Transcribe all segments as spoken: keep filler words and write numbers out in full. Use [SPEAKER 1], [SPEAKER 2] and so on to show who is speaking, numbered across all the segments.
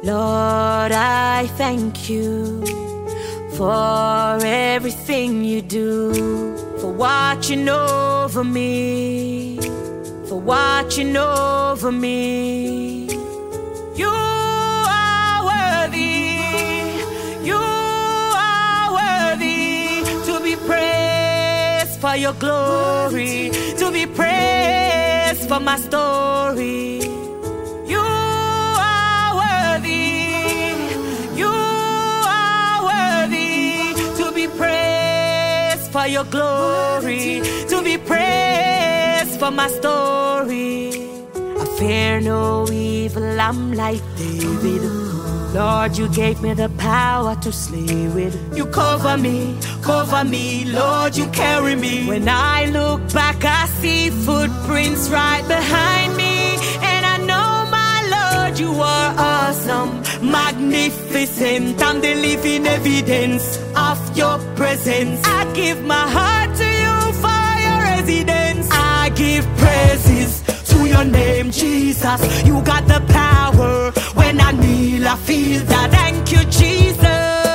[SPEAKER 1] Lord, I thank you for everything you do, for watching over me, for watching over me. You are worthy, you are worthy to be praised for your glory, to be praised for my story. You are worthy, you are worthy to be praised for your glory, to be praised for my story. I fear no evil, I'm like David. Lord, you gave me the power to slay with. You cover me, cover me, Lord, you carry me. When I look back, I see footprints right behind me, and I know, my Lord, you are awesome, magnificent. I'm the living evidence of your presence. I give my heart to you for your residence. I give praises to your name, Jesus. You got the power. When I kneel, I feel that. Thank you, Jesus.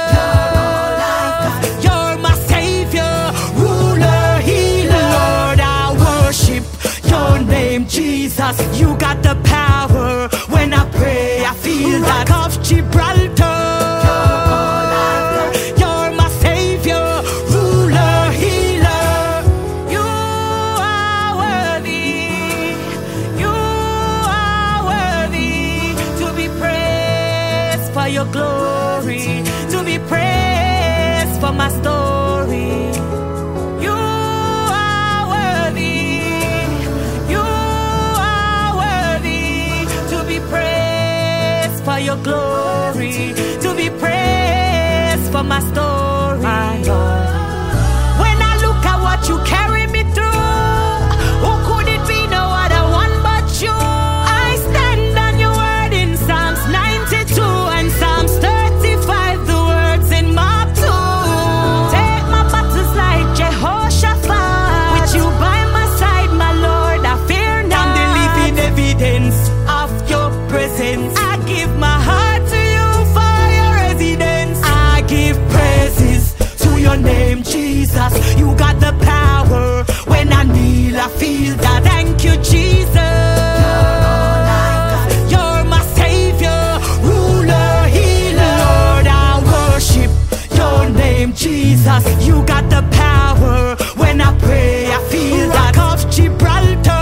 [SPEAKER 1] You're my savior, ruler, healer. Lord, I worship your name, Jesus. You got the power. When I pray, I feel that. Rock of Gibraltar. You're my savior, ruler, healer. You are worthy. You are worthy to be praised for your glory, to be praised for my story. You are worthy. You are worthy to be praised for your glory, to be praised for my story. My Lord. When I look at what you carry me through, who could it be? No other one but you. I stand on your word in Psalms ninety-two and Psalms thirty-five, the words in Mark two. Take my battles like Jehoshaphat. With you by my side, my Lord, I fear not. I'm the living evidence of your presence. I give my heart to you for your residence. I give praises to your name, Jesus. You got the power. When I kneel, I feel that. Thank you, Jesus. You're my savior, ruler, healer. Lord, I worship your name, Jesus. You got the power. When I pray, I feel that. Rock of Gibraltar.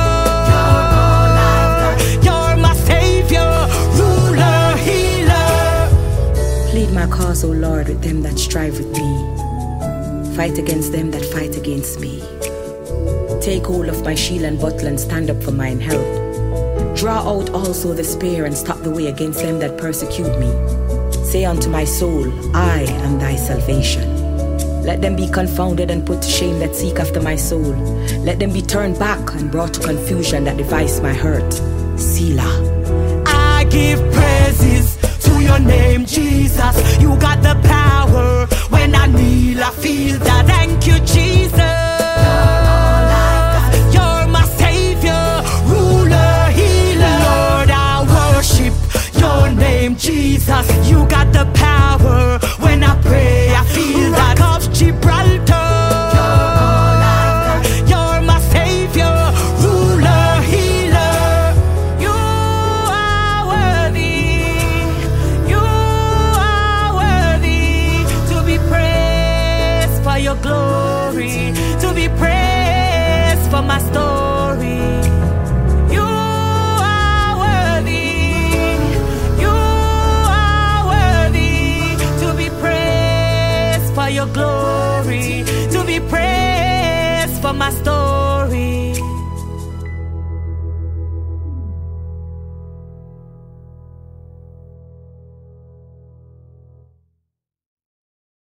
[SPEAKER 1] You're my savior, ruler, healer.
[SPEAKER 2] Plead my cause, O Lord, with them that strive with me. Fight against them that fight against me. Take hold of my shield and buckler and stand up for mine help. Draw out also the spear and stop the way against them that persecute me. Say unto my soul, I am thy salvation. Let them be confounded and put to shame that seek after my soul. Let them be turned back and brought to confusion that devise my hurt. Selah.
[SPEAKER 1] I give praises to your name, Jesus. You got the power. When I kneel, I feel that. Thank you, Jesus. You're my savior, ruler, healer. Lord, I worship your name, Jesus. You got the power. When I pray, I feel that. Rock of Gibraltar. You're my savior, ruler, healer. You are worthy. You are worthy to be praised for your glory, to be praised for my story. You are worthy. You are worthy to be praised for your glory, to be praised for my story.